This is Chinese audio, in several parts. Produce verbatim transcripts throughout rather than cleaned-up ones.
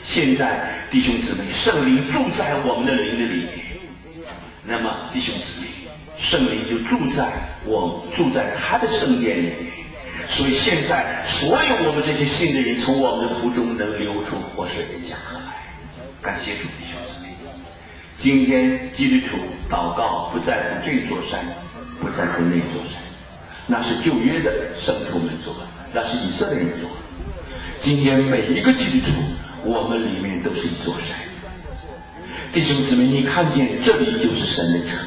现在弟兄姊妹，圣灵住在我们的灵的里面，那么弟兄姊妹，圣灵就住在我住在他的圣殿里面。所以现在所有我们这些信的人，从我们的腹中能流出活水的江河来。感谢主，弟兄姊妹。今天基督徒祷告不在乎这座山，不在乎那座山，那是旧约的圣徒们做的，那是以色列人做的。今天每一个基督徒，我们里面都是一座山。弟兄姊妹，你看见这里就是神的城，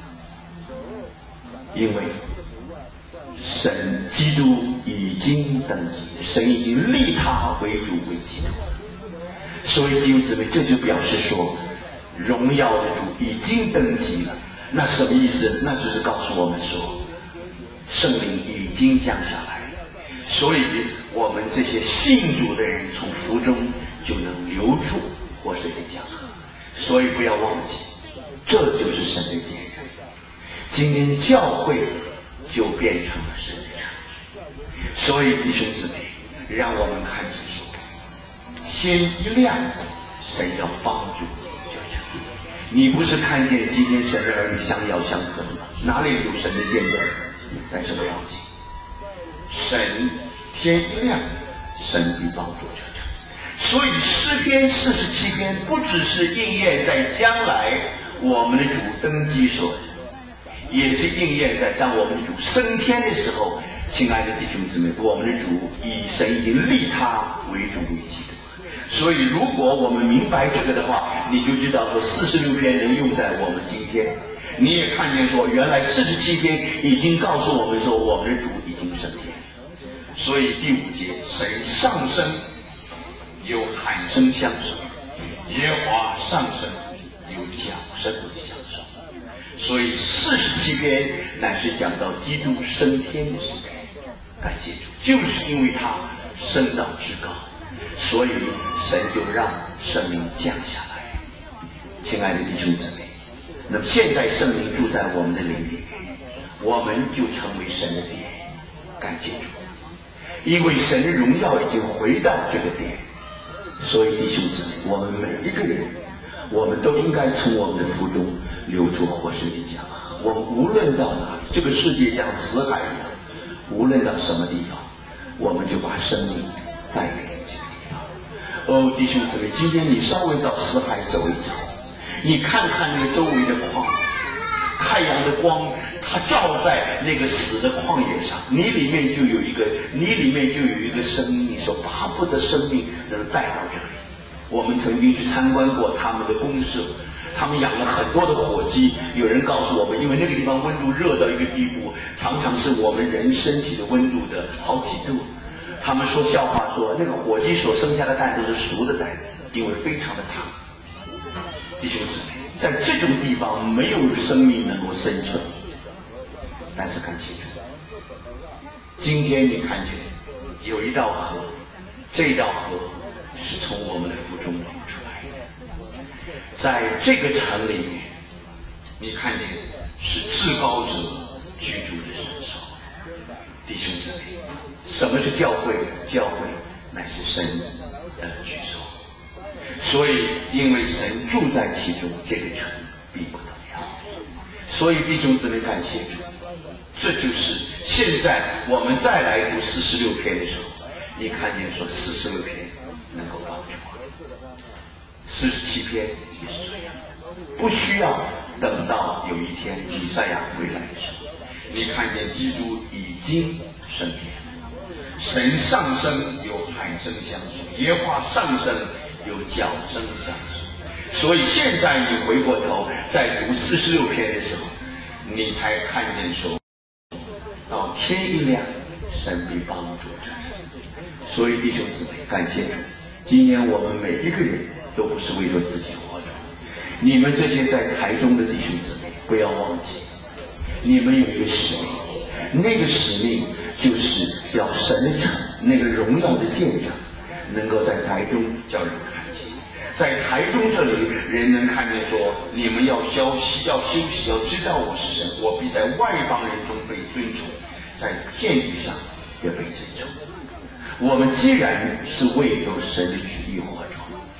因为神基督已经登基，神已经立他为主为基督。所以弟兄姊妹，这就表示说荣耀的主已经登基了。那什么意思？那就是告诉我们说圣灵已经降下来，所以我们这些信主的人从腹中就能流出活水的江河。所以不要忘记，这就是神的见证。今天教会就变成了神的城。所以弟兄姊妹，让我们看清楚，天一亮，神要帮助教会。你不是看见今天神的儿女相要相恨吗？哪里有神的见证？但是不要紧，神天一亮，神必帮助教会。所以诗篇四十七篇不只是应验在将来我们的主登基所，也是应验在当我们的主升天的时候。亲爱的弟兄姊妹，我们的主以神已经立他为主为基督。所以如果我们明白这个的话，你就知道说四十六篇能用在我们今天。你也看见说原来四十七篇已经告诉我们说我们的主已经升天。所以第五节，神上升有喊声相送，耶和华上升有脚声相送。所以四十七篇乃是讲到基督升天的时代。感谢主，就是因为他升到至高，所以神就让圣灵降下来。亲爱的弟兄姊妹，那么现在圣灵住在我们的灵里面，我们就成为神的殿。感谢主，因为神的荣耀已经回到这个殿。所以弟兄姊妹，我们每一个人，我们都应该从我们的腹中流出活水的江河。我们无论到哪里，这个世界像死海一样，无论到什么地方，我们就把生命带给这个地方。哦，弟兄姊妹，今天你稍微到死海走一走，你看看那个周围的旷野，太阳的光它照在那个死的旷野上，你里面就有一个你里面就有一个生命，你说巴不得生命能带到这里。我们曾经去参观过他们的公社，他们养了很多的火鸡。有人告诉我们，因为那个地方温度热到一个地步，常常是我们人身体的温度的好几度。他们说笑话说，那个火鸡所生下的蛋都是熟的蛋，因为非常的烫。弟兄姊妹，在这种地方没有生命能够生存。但是看清楚，今天你看见有一道河，这道河是从我们的腹中流出来的。在这个城里面，你看见是至高者居住的神所。弟兄姊妹，什么是教会？教会乃是神的居所。所以因为神住在其中，这个城必不动摇。所以弟兄姊妹，感谢主，这就是现在我们再来读四十六篇的时候，你看见说四十六篇能够帮助我，四十七篇也是这样，不需要等到有一天以赛亚回来的时候，你看见基督已经升天，神上升有喊声相送，耶和华上升有脚声相送。所以现在你回过头再读四十六篇的时候，你才看见说到天一亮，神必帮助着人。所以弟兄姊妹，感谢主，今天我们每一个人都不是为着自己活着。你们这些在台中的弟兄姊妹，不要忘记，你们有一个使命，那个使命就是要神城那个荣耀的见证，能够在台中叫人看见。在台中这里，人能看见说，你们要休息，要休息，要知道我是神，我必在外邦人中被尊崇，在天地上也被尊崇。我们既然是为着神的旨意活着，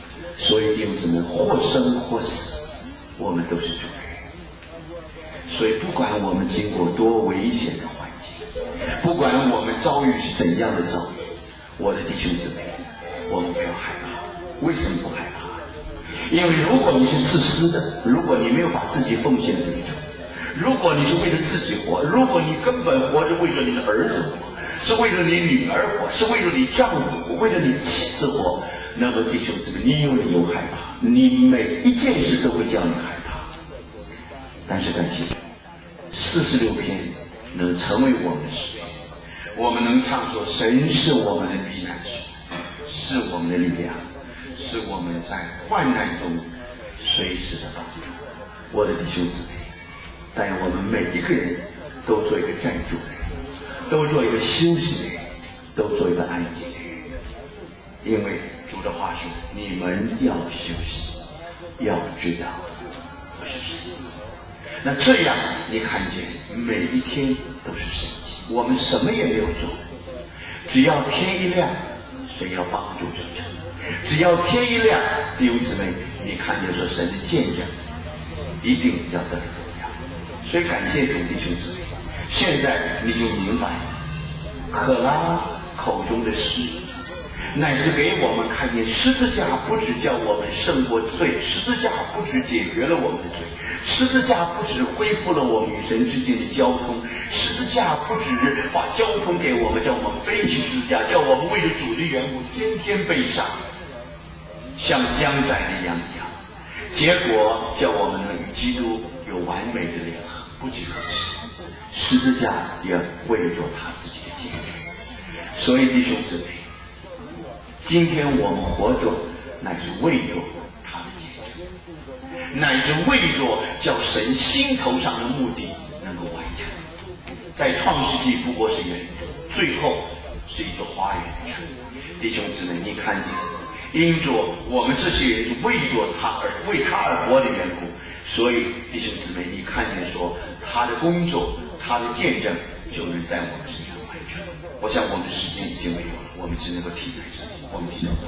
所以弟兄姊妹，或生或死，我们都是主人。所以不管我们经过多危险的环境，不管我们遭遇是怎样的遭遇，我的弟兄姊妹，我们不要害怕。为什么不害怕？因为如果你是自私的，如果你没有把自己奉献给主，如果你是为了自己活，如果你根本活着为了你的儿子活，是为了你女儿活，是为了你丈夫活，为了你妻子活，那么弟兄姊妹，你有理由害怕，你每一件事都会叫你害怕。但是感谢主，四十六篇能成为我们的诗篇，我们能唱说神是我们的避难所，是我们的力量，是我们在患难中随时的帮助。我的弟兄姊妹，但我们每一个人都做一个站住的人，都做一个休息的人，都做一个安静的人。因为主的话说，你们要休息，要知道我是谁。那这样你看见每一天都是神迹，我们什么也没有做，只要天一亮，神要帮助着成。只要天一亮，弟兄姊妹，你看见说神的见证一定要得荣耀。所以感谢主，弟兄姊妹，现在你就明白，可拉口中的诗，乃是给我们看见十字架不只叫我们胜过罪，十字架不只解决了我们的罪，十字架不只恢复了我们与神之间的交通，十字架不只把交通给我们，叫我们背起十字架，叫我们为了主的缘故天天背上，像将宰的羊一样，结果叫我们能与基督有完美的联合。不仅如此，十字架也为着他自己的见证。所以弟兄姊妹，今天我们活着乃是为着他的见证，乃是为着叫神心头上的目的能够完成。在创世纪不过是园子，最后是一座花园的城。弟兄姊妹，你看见因着我们这些人是为着他而为他而活的缘故，所以弟兄姊妹，你看见说他的工作，他的见证就能在我们身上完成。我想我们的时间已经没有了，我们只能够停在这里。我们祈祷。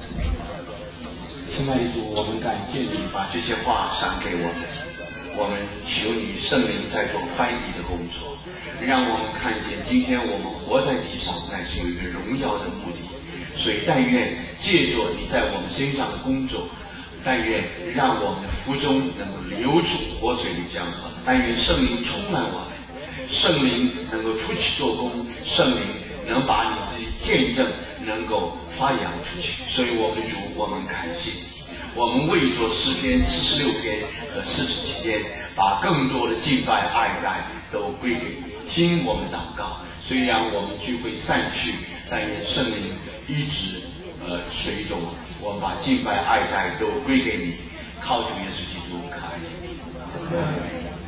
亲爱的主，我们感谢你把这些话赏给我们，我们求你圣灵在做翻译的工作，让我们看见今天我们活在地上乃是有一个荣耀的目的。所以但愿借着你在我们身上的工作，但愿让我们的腹中能够流出活水的江河，但愿圣灵充满我们，圣灵能够出去做工，圣灵能把你自己见证能够发扬出去。所以我们的主，我们感谢你，我们为着诗篇四十六篇和四十七篇，把更多的敬拜爱戴都归给你，听我们祷告。虽然我们聚会散去，但愿圣灵一直呃随着我们，我们把敬拜爱戴都归给你，靠主耶稣基督可爱的名。